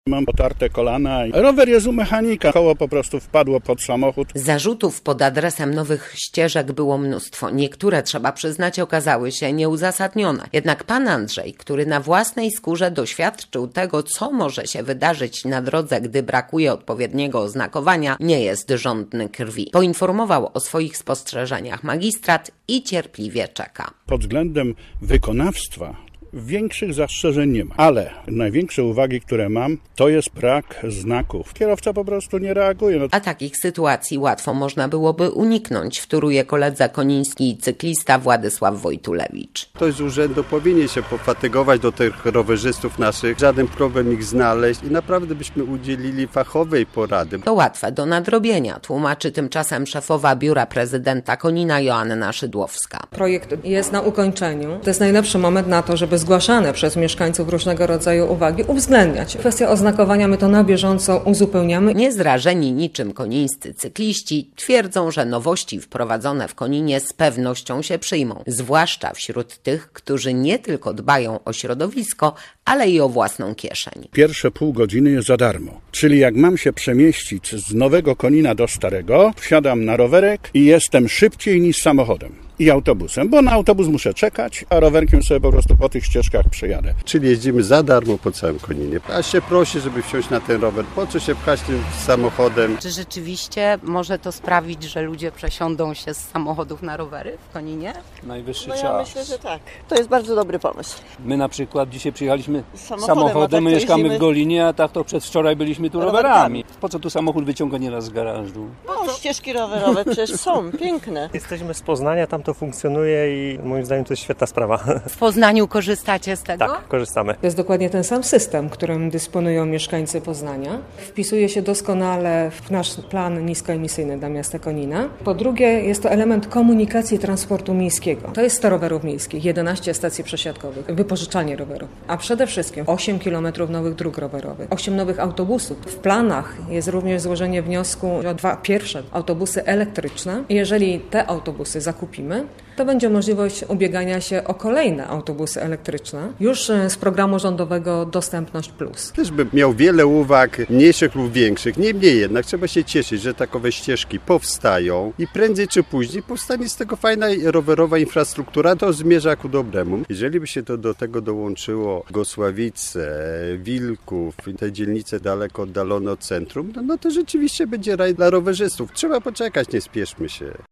Mam potarte kolana. Rower jest u mechanika. Koło po prostu wpadło pod samochód. Zarzutów pod adresem nowych ścieżek było mnóstwo. Niektóre, trzeba przyznać, okazały się nieuzasadnione. Jednak pan Andrzej, który na własnej skórze doświadczył tego, co może się wydarzyć na drodze, gdy brakuje odpowiedniego oznakowania, nie jest żądny krwi. Poinformował o swoich spostrzeżeniach magistrat i cierpliwie czeka. Pod względem wykonawstwa większych zastrzeżeń nie ma, ale największe uwagi, które mam, to jest brak znaków. Kierowca po prostu nie reaguje. A takich sytuacji łatwo można byłoby uniknąć, wtóruje koledza koniński i cyklista Władysław Wojtulewicz. Ktoś z urzędu powinien się pofatygować do tych rowerzystów naszych, żaden problem ich znaleźć i naprawdę byśmy udzielili fachowej porady. To łatwe do nadrobienia, tłumaczy tymczasem szefowa biura prezydenta Konina Joanna Szydłowska. Projekt jest na ukończeniu. To jest najlepszy moment na to, żeby zgłaszane przez mieszkańców różnego rodzaju uwagi uwzględniać. Kwestia oznakowania my to na bieżąco uzupełniamy. Niezrażeni niczym konińscy cykliści twierdzą, że nowości wprowadzone w Koninie z pewnością się przyjmą, zwłaszcza wśród tych, którzy nie tylko dbają o środowisko, ale i o własną kieszeń. Pierwsze pół godziny jest za darmo. Czyli jak mam się przemieścić z nowego Konina do starego, wsiadam na rowerek i jestem szybciej niż samochodem i autobusem, bo na autobus muszę czekać, a rowerkiem sobie po prostu po tych ścieżkach przejadę. Czyli jeździmy za darmo po całym Koninie. A się prosi, żeby wsiąść na ten rower. Po co się pchać tym samochodem? Czy rzeczywiście może to sprawić, że ludzie przesiądą się z samochodów na rowery w Koninie? Najwyższy czas. Ja myślę, że tak. To jest bardzo dobry pomysł. My na przykład dzisiaj przyjechaliśmy Samochodem, my tak mieszkamy jeździmy... w Golinie, a tak to przedwczoraj byliśmy tu rowerami. Po co tu samochód wyciąganie raz z garażu? No, ścieżki rowerowe przecież są piękne. Jesteśmy z Poznania, tam to funkcjonuje i moim zdaniem to jest świetna sprawa. W Poznaniu korzystacie z tego? Tak, korzystamy. To jest dokładnie ten sam system, którym dysponują mieszkańcy Poznania. Wpisuje się doskonale w nasz plan niskoemisyjny dla miasta Konina. Po drugie, jest to element komunikacji transportu miejskiego. To jest 100 rowerów miejskich, 11 stacji przesiadkowych, wypożyczalnie rowerów, a przede wszystkim 8 km nowych dróg rowerowych, 8 nowych autobusów. W planach jest również złożenie wniosku o 2 pierwsze autobusy elektryczne. Jeżeli te autobusy zakupimy, to będzie możliwość ubiegania się o kolejne autobusy elektryczne już z programu rządowego Dostępność Plus. Też bym miał wiele uwag, mniejszych lub większych. Niemniej jednak trzeba się cieszyć, że takowe ścieżki powstają i prędzej czy później powstanie z tego fajna rowerowa infrastruktura. To zmierza ku dobremu. Jeżeli by się to do tego dołączyło Gosławice, Wilków i te dzielnice daleko oddalone od centrum, no to rzeczywiście będzie raj dla rowerzystów. Trzeba poczekać, nie spieszmy się.